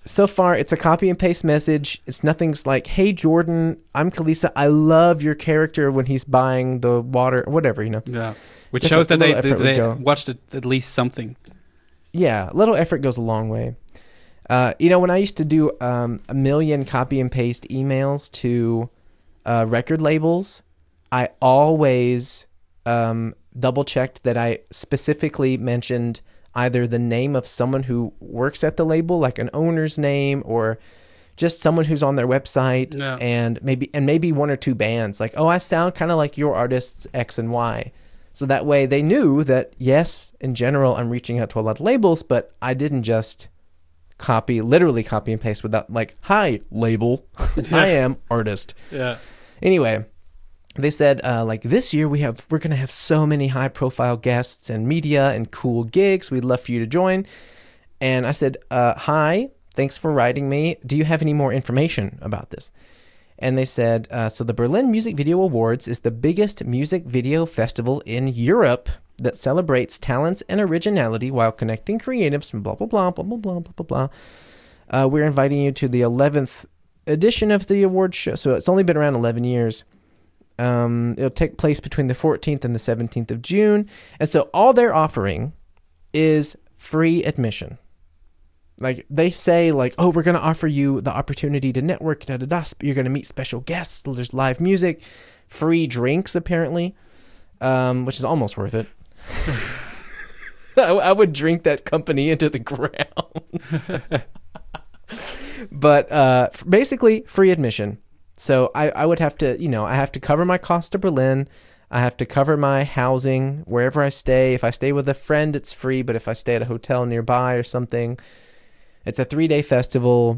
so far, it's a copy and paste message. It's nothing's like, "Hey Jordan, I'm Kalisa. I love your character when he's buying the water," whatever, you know. Yeah, which Just shows a that they little they, effort would they go. watched it, at least something. Yeah, a little effort goes a long way. Uh, you know, when I used to do um, a million copy and paste emails to uh, record labels, I always um, double checked that I specifically mentioned either the name of someone who works at the label, like an owner's name, or just someone who's on their website, Yeah. and maybe and maybe one or two bands. Like, oh, I sound kind of like your artists X and Y. So that way they knew that, yes, in general, I'm reaching out to a lot of labels, but I didn't just copy, literally copy and paste without like, "Hi, label, I am artist." Yeah. Anyway, they said, uh, like, this year we have, we're going to have so many high profile guests and media and cool gigs. We'd love for you to join. And I said, uh, "Hi, thanks for writing me. Do you have any more information about this?" And they said, uh, so the Berlin Music Video Awards is the biggest music video festival in Europe that celebrates talents and originality while connecting creatives from blah, blah, blah, blah, blah, blah, blah, blah, blah. Uh, we're inviting you to the eleventh edition of the award show. So it's only been around eleven years. Um, it'll take place between the fourteenth and the seventeenth of June. And so all they're offering is free admission. Like, they say, like, "Oh, we're going to offer you the opportunity to network, da da da. You're going to meet special guests. There's live music, free drinks, apparently," um, which is almost worth it. I, I would drink that company into the ground. But uh, f- basically, free admission. So I, I would have to, you know, I have to cover my cost to Berlin. I have to cover my housing wherever I stay. If I stay with a friend, it's free. But if I stay at a hotel nearby or something, it's a three-day festival.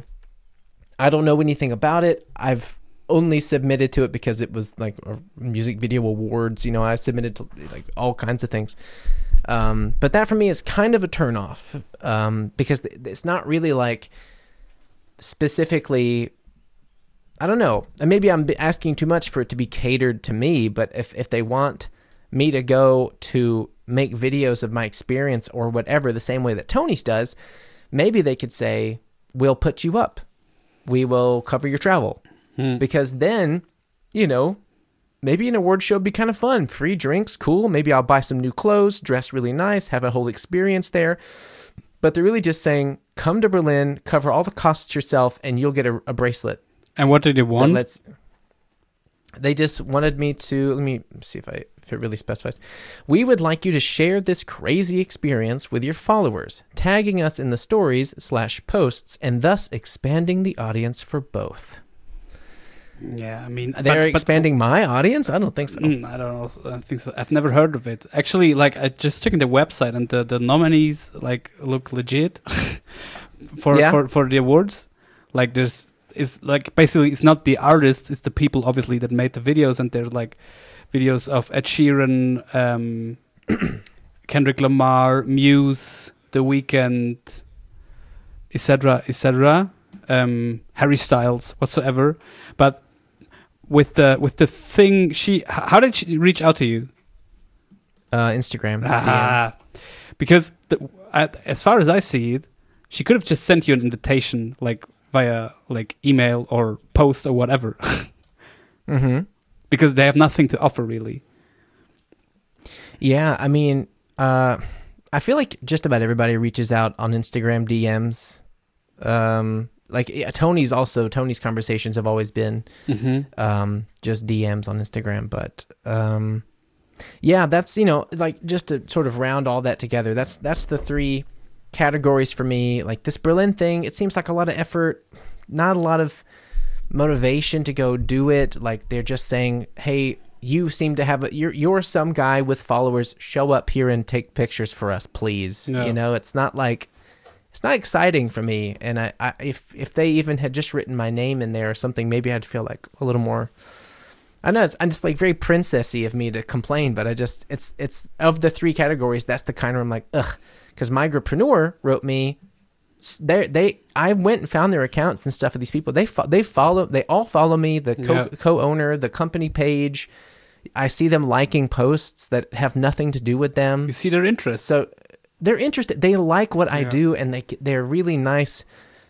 I don't know anything about it. I've only submitted to it because it was like a music video awards. You know, I submitted to like all kinds of things. Um, but that for me is kind of a turnoff um, because it's not really like specifically, I don't know. And maybe I'm asking too much for it to be catered to me. But if, if they want me to go to make videos of my experience or whatever the same way that Tony's does, maybe they could say, "We'll put you up. We will cover your travel." Hmm. Because then, you know, maybe an award show would be kind of fun. Free drinks, cool. Maybe I'll buy some new clothes, dress really nice, have a whole experience there. But they're really just saying, come to Berlin, cover all the costs yourself, and you'll get a, a bracelet. And what did they want? Let's. They just wanted me to, let me see if I if it really specifies. "We would like you to share this crazy experience with your followers, tagging us in the stories slash posts, and thus expanding the audience for both." Yeah, I mean, They're but- but- expanding my audience? I don't think so. Mm, I don't know. I think so. I've never heard of it. Actually, like I just checking the website and the, the nominees like look legit for, Yeah. for for the awards. Like there's is like basically it's not the artists, it's the people obviously that made the videos, and there's like videos of Ed Sheeran, um, Kendrick Lamar, Muse, The Weeknd, et cetera, et cetera. Um, Harry Styles, whatsoever. But with the with the thing, she h- how did she reach out to you? Uh, Instagram. D M. Ah, because the, at, as far as I see it, she could have just sent you an invitation, like via like email or post or whatever, Mm-hmm. because they have nothing to offer really. Yeah, I mean, uh, I feel like just about everybody reaches out on Instagram D Ms. Um, like yeah, Tony's also, Tony's conversations have always been Mm-hmm. um, just D Ms on Instagram. But um, yeah, that's, you know, like just to sort of round all that together, that's that's the three categories for me. Like this Berlin thing, it seems like a lot of effort, not a lot of motivation to go do it. Like they're just saying, "Hey, you seem to have a, you're you're some guy with followers. Show up here and take pictures for us, please." No. You know, it's not like it's not exciting for me. And I, I if if they even had just written my name in there or something, maybe I'd feel like a little more. I know it's I'm just like very princessy of me to complain, but I just it's it's of the three categories, that's the kind where I'm like, ugh. Because Migrapreneur wrote me, they they I went and found their accounts and stuff of these people. They fo- they follow they all follow me. The co Yeah. co-owner, the company page. I see them liking posts that have nothing to do with them. You see their interest. So they're interested. They like what I Yeah. do, and they they're really nice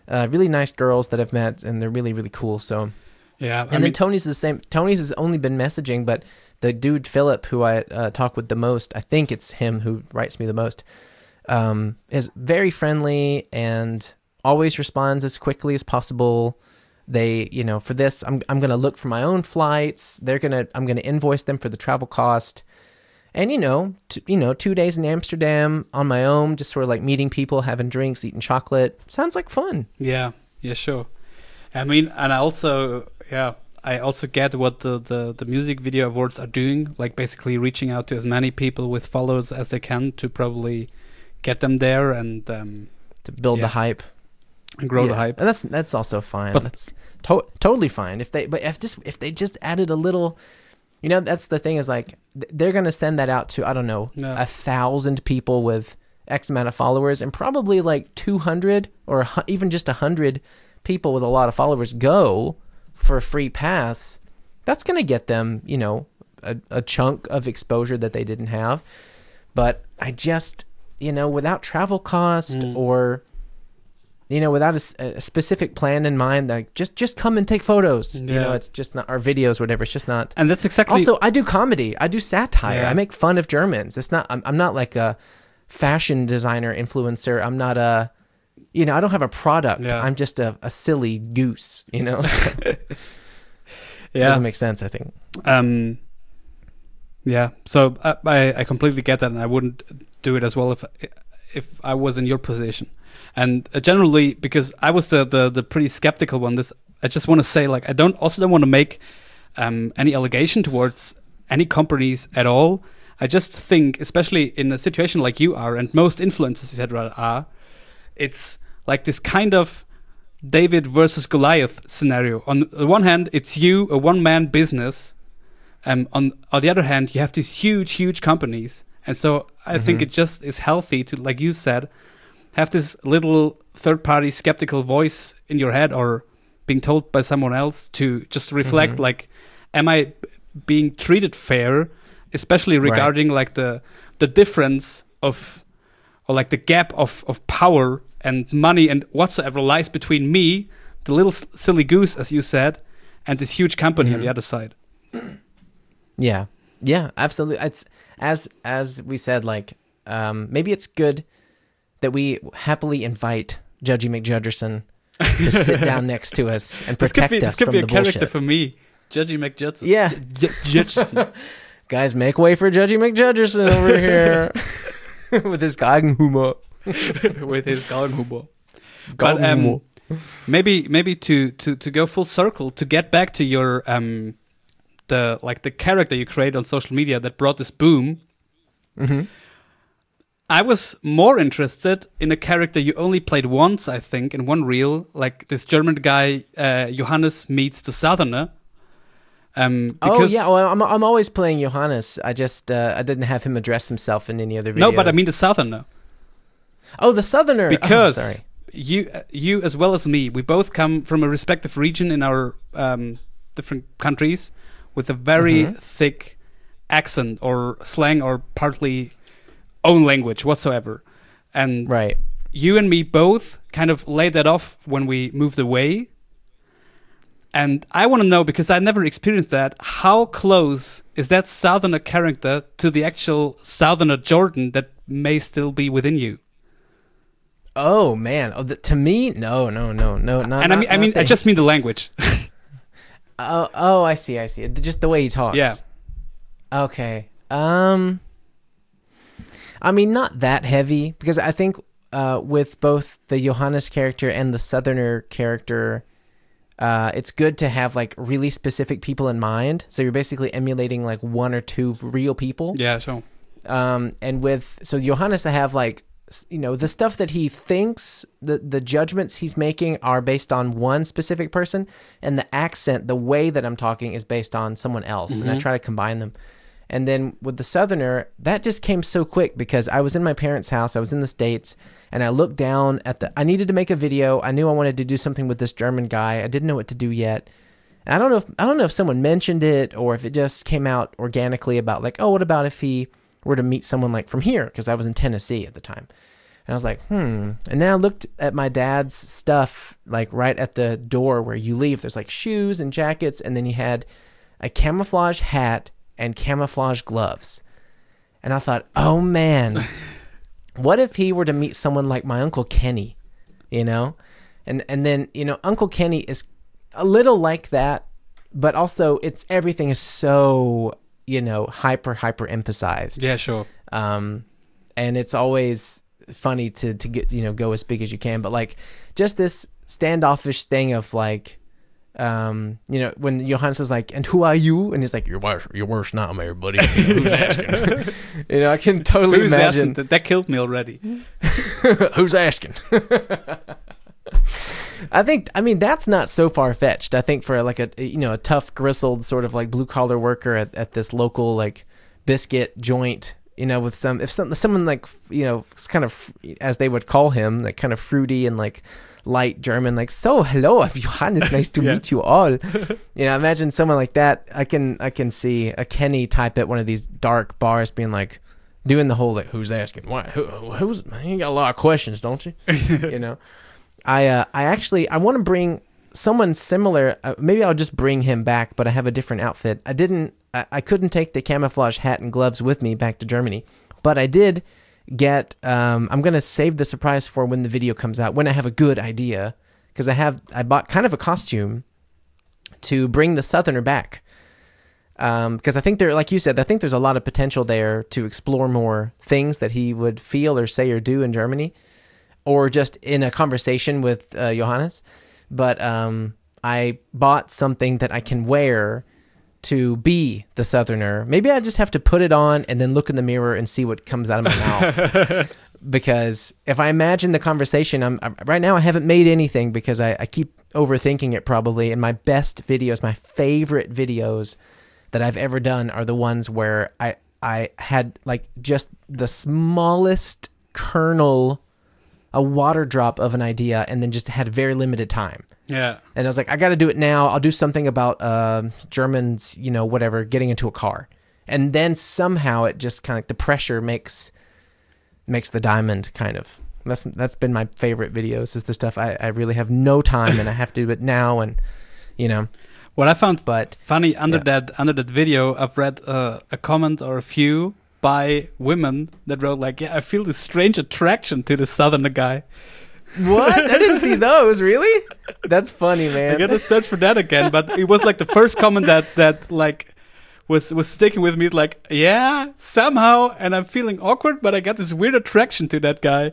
uh, really nice girls that I've met, and they're really really cool. So Yeah, and I then mean, Tony's the same. Tony's has only been messaging, but the dude Philip, who I uh, talk with the most, I think it's him who writes me the most, um, is very friendly and always responds as quickly as possible. They, you know, for this, I'm I'm gonna look for my own flights. They're gonna I'm gonna invoice them for the travel cost, and you know, t- you know, two days in Amsterdam on my own, just sort of like meeting people, having drinks, eating chocolate. Sounds like fun. yeah, yeah, sure. I mean, and I also, yeah, I also get what the, the, the music video awards are doing, like basically reaching out to as many people with followers as they can to probably get them there and um, To build Yeah. the hype. and grow the Yeah. hype. And that's that's also fine. But- that's to- totally fine. If they but if just if they just added a little, you know, that's the thing is like th- they're gonna send that out to I don't know No. a thousand people with X amount of followers, and probably like two hundred or a hu- even just a hundred people with a lot of followers go for a free pass. That's gonna get them, you know, a, a chunk of exposure that they didn't have. But I just, you know, without travel cost Mm. or you know, without a s- a, specific plan in mind, like just just come and take photos. You know, Yeah. it's just not our videos, whatever. It's just not. And that's exactly... Also, I do comedy. I do satire. Yeah. I make fun of Germans. It's not. I'm, I'm not like a fashion designer influencer. I'm not a. You know, I don't have a product. Yeah. I'm just a, a silly goose. You know, yeah. doesn't make sense. I think. Um, yeah, so I, I I completely get that, and I wouldn't do it as well if if I was in your position. And uh, generally, because I was the, the the pretty skeptical one, this I just want to say, like, I don't also don't want to make um, any allegation towards any companies at all. I just think, especially in a situation like you are, and most influencers, et cetera, are, it's like this kind of David versus Goliath scenario. On the one hand, it's you, a one-man business. Um, on, on the other hand, you have these huge, huge companies. And so I think Mhm. it just is healthy to, like you said, have this little third-party skeptical voice in your head or being told by someone else to just reflect, Mhm. like, am I b- being treated fair, especially Right. regarding like the the difference of, or like the gap of, of power and money and whatsoever lies between me, the little s- silly goose, as you said, and this huge company on Mhm. the other side. Yeah. Yeah, absolutely. It's as as we said, like um, maybe it's good that we happily invite Judgy McJudgerson to sit down next to us and This could protect be, us this could from be a the character bullshit. for me, Judgy McJudson. Yeah. Judson. Guys, make way for Judgy McJudgerson over here with his Galgenhumor. With his Galgenhumor. But um, maybe maybe to, to, to go full circle, to get back to your um the like the character you create on social media that brought this boom. Mm-hmm. I was more interested in a character you only played once, I think, in one reel, like this German guy uh, Johannes meets the Southerner. Um, Oh because- yeah, well, I'm I'm always playing Johannes. I just uh, I didn't have him address himself in any other videos. No, but I mean the Southerner. oh, the Southerner. Because oh, sorry. you, uh, you as well as me, we both come from a respective region in our um, different countries with a very Mhm. thick accent or slang or partly own language whatsoever. And Right. you and me both kind of laid that off when we moved away. And I want to know, because I never experienced that, how close is that Southerner character to the actual Southerner Jordan that may still be within you? Oh man. Oh, the, to me, no, no, no, no, not. and I not- mean, I not mean, I the- just mean the language. Oh, oh, I see, I see. Just the way he talks. Yeah. Okay. Um. I mean, not that heavy, because I think uh, with both the Johannes character and the Southerner character, uh, it's good to have like really specific people in mind. So you're basically emulating like one or two real people. Yeah, sure. Um, and with so Johannes, I have like s- you know the stuff that he thinks, the the judgments he's making are based on one specific person, and the accent, the way that I'm talking is based on someone else, and I Mhm. try to combine them. And then with the Southerner, that just came so quick because I was in my parents' house, I was in the States, and I looked down at the. I needed to make a video. I knew I wanted to do something with this German guy. I didn't know what to do yet. And I don't know if I don't know if someone mentioned it or if it just came out organically about like, oh, what about if he were to meet someone like from here, because I was in Tennessee at the time. And I was like, hmm. And then I looked at my dad's stuff, like right at the door where you leave. There's like shoes and jackets, and then he had a camouflage hat and camouflage gloves. And I thought, oh man, what if he were to meet someone like my Uncle Kenny, you know? And and then, you know, Uncle Kenny is a little like that, but also it's everything is so, you know, hyper, hyper emphasized. Yeah, sure. Um, and it's always funny to to get, you know, go as big as you can, but like just this standoffish thing of like, um, you know, when Johannes is like, and who are you? And he's like, your worst, your worst nightmare, buddy. You know, who's asking? You know, I can totally who's imagine. That, that killed me already. Who's asking? I think, I mean, that's not so far-fetched. I think for like a, you know, a tough, gristled sort of like blue-collar worker at, at this local like biscuit joint, you know, with some, if some, someone like, you know, kind of, as they would call him, like kind of fruity and like light German, like, so hello, I'm Johannes, nice to Yeah. meet you all. You know, imagine someone like that. I can, I can see a Kenny type at one of these dark bars being like, doing the whole like, who's asking? Why? Who, who's, you got a lot of questions, don't you? You know, I, uh, I actually, I want to bring someone similar. Uh, maybe I'll just bring him back, but I have a different outfit. I didn't, I, I couldn't take the camouflage hat and gloves with me back to Germany, but I did get, um, I'm going to save the surprise for when the video comes out, when I have a good idea, because I have, I bought kind of a costume to bring the Southerner back. Um, because I think there, like you said, I think there's a lot of potential there to explore more things that he would feel or say or do in Germany, or just in a conversation with uh, Johannes. But um, I bought something that I can wear to be the Southerner. Maybe I just have to put it on and then look in the mirror and see what comes out of my mouth. Because if I imagine the conversation, I'm, I'm right now I haven't made anything because I, I keep overthinking it probably. And my best videos, my favorite videos that I've ever done are the ones where I I had like just the smallest kernel, a water drop of an idea, and then just had very limited time. Yeah. And I was like, I got to do it now. I'll do something about uh, Germans, you know, whatever, getting into a car. And then somehow it just kind of like the pressure makes makes the diamond kind of. That's that's been my favorite videos is the stuff I, I really have no time and I have to do it now. And, you know. What I found But funny under yeah. that under that video, I've read uh, a comment or a few by women that wrote like, "Yeah, I feel this strange attraction to the Southerner guy." What? I didn't see those. Really? That's funny, I man. gotta search for that again. But it was like the first comment that that like was was sticking with me. Like, yeah, somehow, and I'm feeling awkward, but I got this weird attraction to that guy.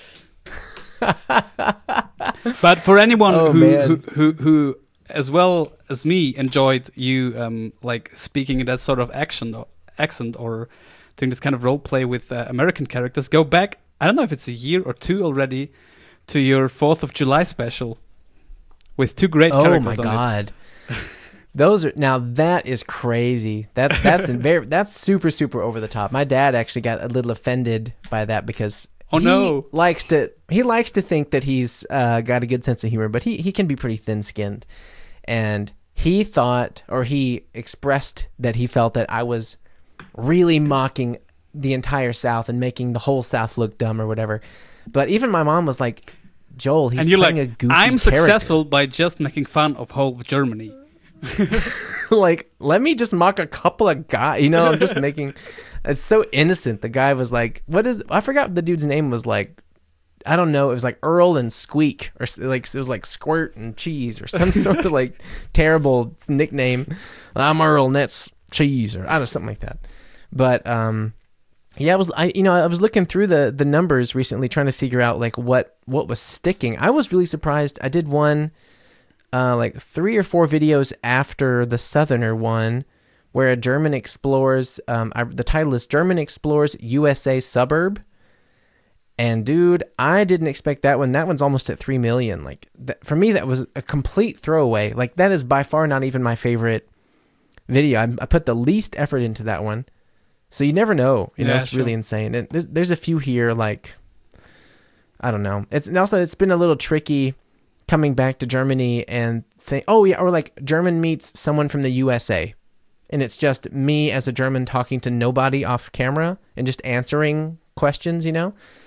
But for anyone Oh, who, man. who who who as well as me enjoyed you um like speaking in that sort of action or accent or doing this kind of role play with uh, American characters, go back, I don't know if it's a year or two already, to your fourth of July special with two great Oh characters my on it. god. Those are now that is crazy. That that's in very that's super super over the top. My dad actually got a little offended by that because Oh, he no. likes to he likes to think that he's uh, got a good sense of humor, but he he can be pretty thin-skinned. And he thought, or he expressed that he felt that I was really mocking the entire South and making the whole South look dumb or whatever. But even my mom was like, Joel, he's And you're playing like, a goofy I'm character. successful by just making fun of whole of Germany. Like, let me just mock a couple of guys. You know, I'm just making... It's so innocent. The guy was like, what is... I forgot what the dude's name was like. I don't know. It was like Earl and Squeak, or s- like it was like Squirt and Cheese, or some sort of like terrible nickname. I'm Earl and that's Cheese, or I don't know, something like that. But um, yeah, I was I you know I was looking through the the numbers recently, trying to figure out like what what was sticking. I was really surprised. I did one uh, like three or four videos after the Southerner one, where a German explores. Um, I, the title is German Explores U S A Suburb. And dude, I didn't expect that one. That one's almost at three million. Like that, for me, that was a complete throwaway. Like that is by far not even my favorite video. I, I put the least effort into that one. So you never know. You know, Yeah, it's sure. really insane. And there's there's a few here like, I don't know. It's and also it's been a little tricky coming back to Germany and think, oh yeah, or like German meets someone from the U S A. And it's just me as a German talking to nobody off camera and just answering questions, you know?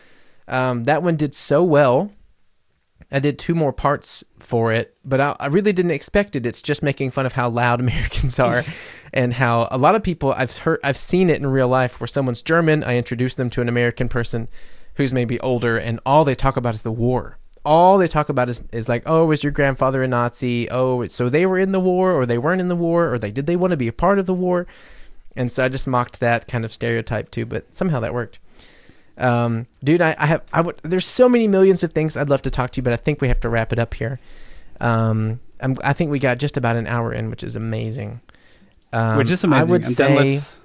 Um, that one did so well. I did two more parts for it, but I, I really didn't expect it. It's just making fun of how loud Americans are, and how a lot of people I've heard, I've seen it in real life where someone's German. I introduce them to an American person who's maybe older, and all they talk about is the war. All they talk about is, is like, oh, was your grandfather a Nazi? Oh, so they were in the war, or they weren't in the war, or they did they want to be a part of the war? And so I just mocked that kind of stereotype too, but somehow that worked. Um, dude, I, I have, I would, there's so many millions of things I'd love to talk to you, but I think we have to wrap it up here. Um, I'm, I think we got just about an hour in, which is amazing. Um, which is amazing. I would and say, then let's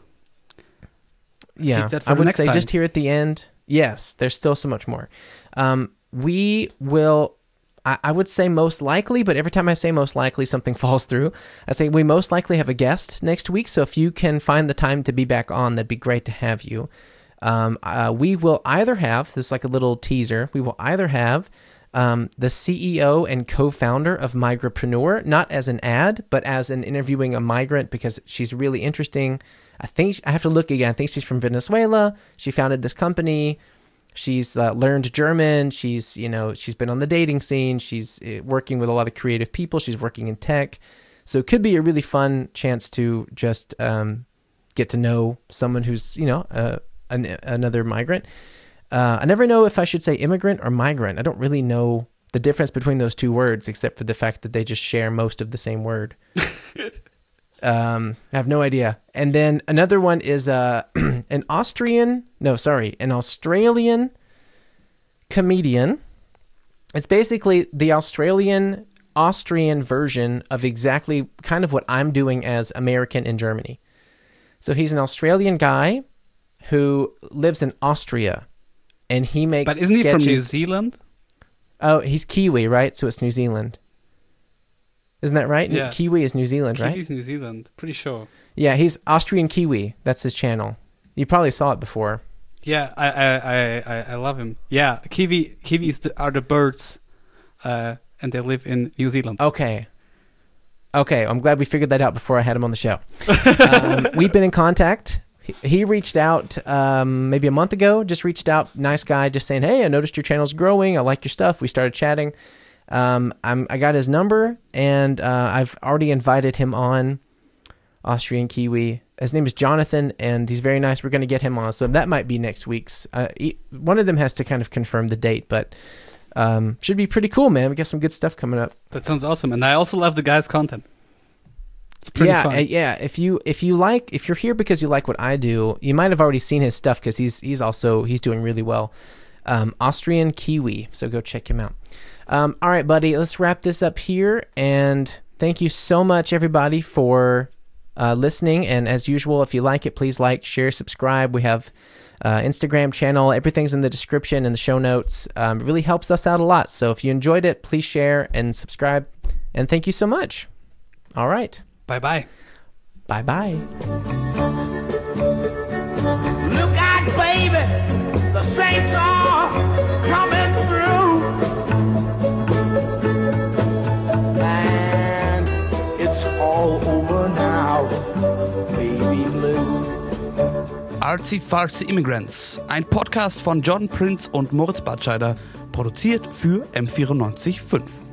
yeah, that for I the would next say time. just here at the end, yes, there's still so much more. Um, we will, I, I would say most likely, but every time I say most likely, something falls through. I say we most likely have a guest next week. So if you can find the time to be back on, that'd be great to have you. Um, uh, we will either have, this is like a little teaser, we will either have um, the C E O and co-founder of Migrapreneur, not as an ad, but as an interviewing a migrant, because she's really interesting. I think, I have to look again, I think she's from Venezuela. She founded this company. She's uh, learned German. She's, you know, she's been on the dating scene. She's uh, working with a lot of creative people. She's working in tech. So it could be a really fun chance to just um, get to know someone who's, you know, uh, An, another migrant. Uh, I never know if I should say immigrant or migrant. I don't really know the difference between those two words, except for the fact that they just share most of the same word. um, I have no idea. And then another one is uh, an Austrian, no, sorry, an Australian comedian. It's basically the Australian, Austrian version of exactly kind of what I'm doing as American in Germany. So he's an Australian guy who lives in Austria, and he makes But isn't sketches. he from New Zealand? Oh, he's Kiwi, right? So it's New Zealand. Isn't that right? Yeah. Kiwi is New Zealand, right? Kiwi's New Zealand, pretty sure. Yeah, he's Austrian Kiwi. That's his channel. You probably saw it before. Yeah, I I, I, I, I love him. Yeah, Kiwi Kiwis the, are the birds, uh, and they live in New Zealand. Okay. Okay, I'm glad we figured that out before I had him on the show. um, we've been in contact. He reached out um, maybe a month ago, just reached out, nice guy, just saying, hey, I noticed your channel's growing. I like your stuff. We started chatting. Um, I'm, I got his number, and uh, I've already invited him on, Austrian Kiwi. His name is Jonathan, and he's very nice. We're going to get him on, so that might be next week's. Uh, he, one of them has to kind of confirm the date, but um, should be pretty cool, man. We got some good stuff coming up. That sounds awesome, and I also love the guy's content. It's pretty yeah, fun. uh, yeah. If you if you like if you're here because you like what I do, you might have already seen his stuff because he's he's also he's doing really well. Um, Austrian Kiwi, so go check him out. Um, all right, buddy, let's wrap this up here, and thank you so much, everybody, for uh, listening. And as usual, if you like it, please like, share, subscribe. We have uh, Instagram channel. Everything's in the description and the show notes. Um, it really helps us out a lot. So if you enjoyed it, please share and subscribe. And thank you so much. All right. Bye-bye. Bye-bye. Look out, baby, the saints are coming through. And it's all over now, baby blue. Artsy Fartsy Immigrants, ein Podcast von John Prinz und Moritz Batscheider, produziert für M vierundneunzig Komma fünf.